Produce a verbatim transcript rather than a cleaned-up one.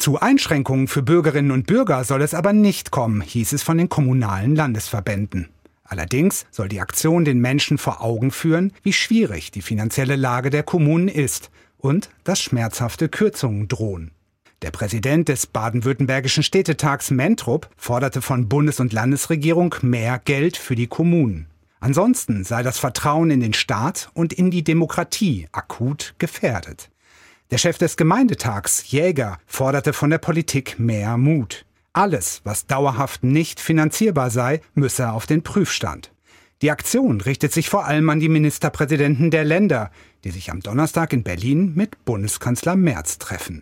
Zu Einschränkungen für Bürgerinnen und Bürger soll es aber nicht kommen, hieß es von den kommunalen Landesverbänden. Allerdings soll die Aktion den Menschen vor Augen führen, wie schwierig die finanzielle Lage der Kommunen ist und dass schmerzhafte Kürzungen drohen. Der Präsident des baden-württembergischen Städtetags Mentrup forderte von Bundes- und Landesregierung mehr Geld für die Kommunen. Ansonsten sei das Vertrauen in den Staat und in die Demokratie akut gefährdet. Der Chef des Gemeindetags, Jäger, forderte von der Politik mehr Mut. Alles, was dauerhaft nicht finanzierbar sei, müsse auf den Prüfstand. Die Aktion richtet sich vor allem an die Ministerpräsidenten der Länder, die sich am Donnerstag in Berlin mit Bundeskanzler Merz treffen.